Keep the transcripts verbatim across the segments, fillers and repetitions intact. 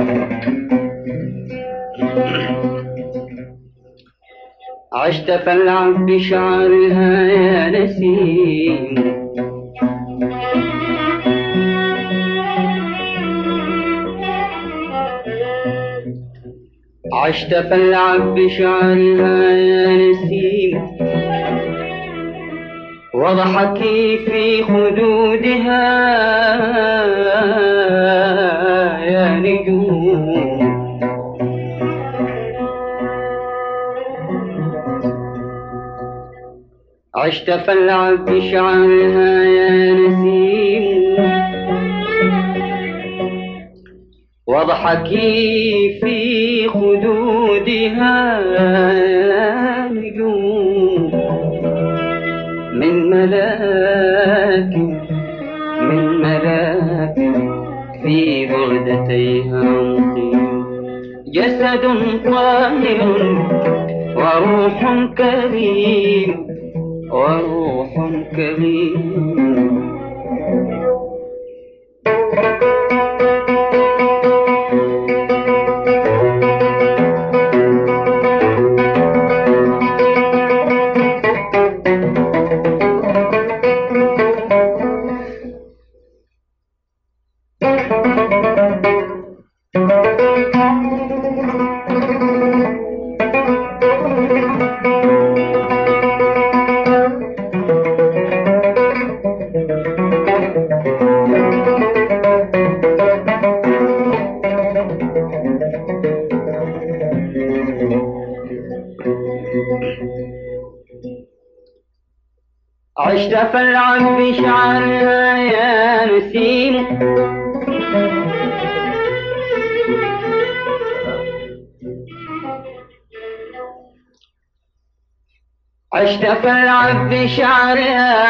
عشت فالعب بشعرها يا نسيم، عشت فالعب بشعرها يا نسيم، واضحكي في خدودها يا نجوم. عشت فالعب بشعرها يا نسيم، واضحكي في خدودها يا نجوم. من ملاك من ملاك في بغدتيها مقيم، جسد طاهر وروح كريم، وروح كريم. عشت فالعب بشعرها يا نسيم، عشت فالعب بشعرها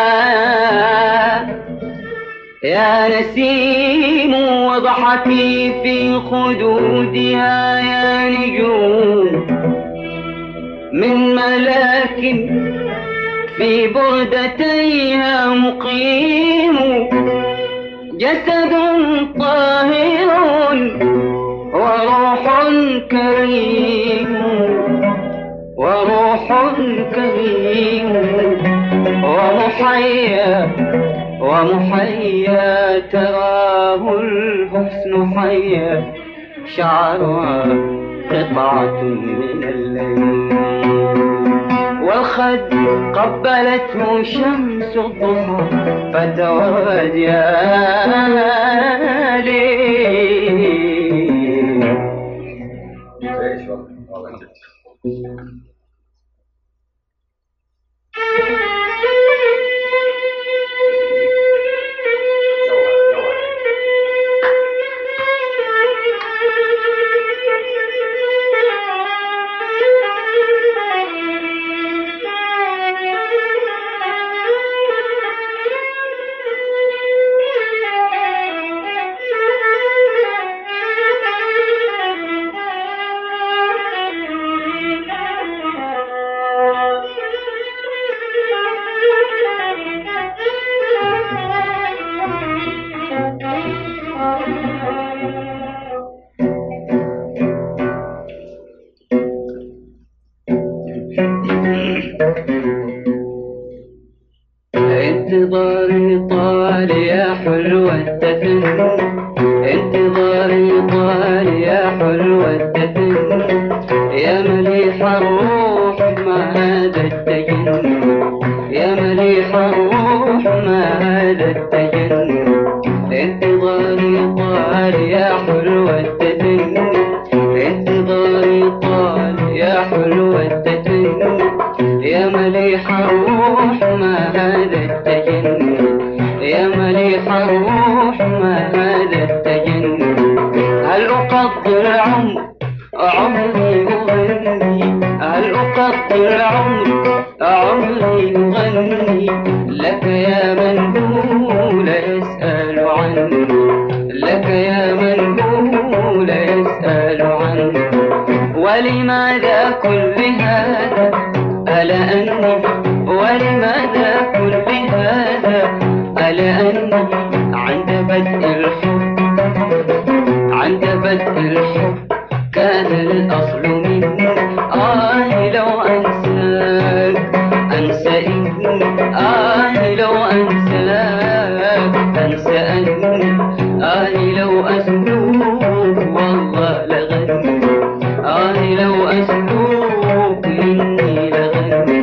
يا نسيم، واضحكي في خدودها يا نجوم. من ملاك في بردتيها مقيم، جسد طاهر وروح كريم، وروح كريم. ومحيا ومحيا تراه الحسن حيا، شعرها قطعة من الليل، والخد قبلته شمس الضحى فتواد يا ليل. انتظاري طال يا حلوة الدفن، انتظاري طال يا حلوة الدفن، يا مليح الروح ما هذا التجن، يا مليح الروح ما هذا التجن. انتظاري طال يا حلوة الدفن، انتظاري طال يا حلوة الدفن، يا مليح الروح ما هذا التجن، يا مليح الروح ما هذا التجن. هل أقضي العمر عمري أغني، هل أقضي العمر عمري أغني لك يا من هو لا يسأل عني، لك يا من هو لا يسأل عني. ولماذا كل هذا ألا أني، ولماذا كل هذا ألا أني عند بدء الحب، عند بدء بدء الحب كان الأصل مني. آه لو أنساك أنسى إني، آه لو أنساك أنسى أني، آه لو أسلوك والله لغني، آه لو أسلوك إني لغني.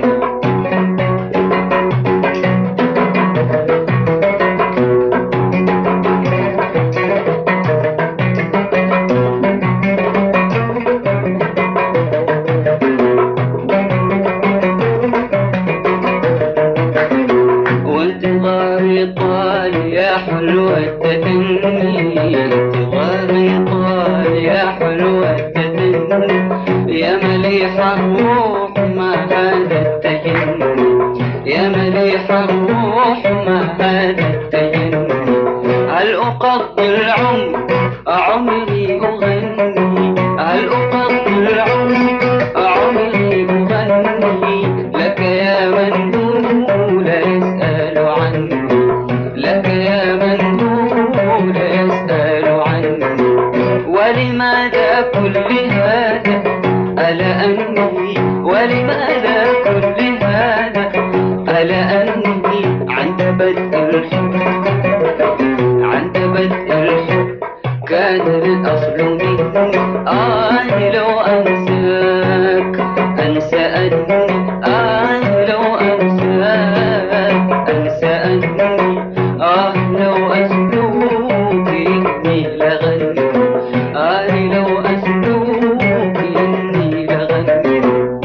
وانتظاري طال يا حلوة التثني، انتظاري طال يا حلوة التثني، يا مليح الروح ما هذا التجني، يا مليح الروح ما هذا التجني. هل أقضي العمر عمري أغني، هل أقضي العمر عمري أغني لك يا من دون يسأل عني، لك يا من دون يسأل عني. ولماذا كل هذا ألا أني، ولماذا كل هذا ألا أني عند بدء الحب، عند بدء الحب كان الأصل مني. آه لو أنساك أنسى أني، آه لو أنساك أنسى أني، آه لو أسلوك إني لغني، آه لو أسلوك إني لغني.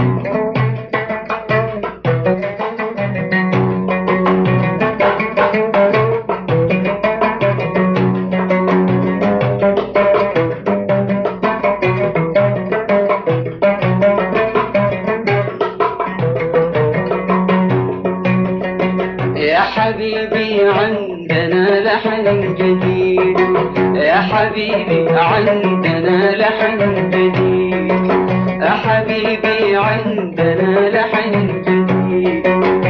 يا حبيبي عندنا لحن جديد، يا حبيبي عندنا لحن جديد، يا حبيبي عندنا لحن جديد.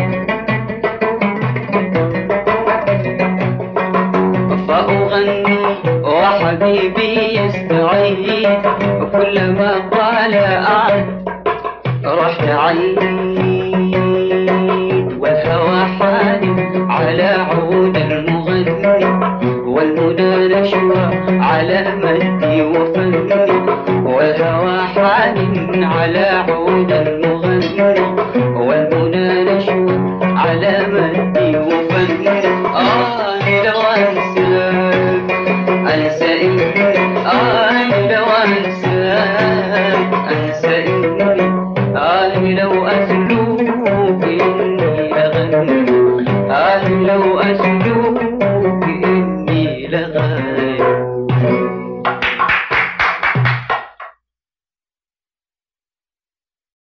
فأغني وحبيبي يستعيد، وكلما قال أعد رحت عيد، والهوى حالم على عود المغني، والمنى نشوى على مدي وفني، والهوى حالم على عود المغني،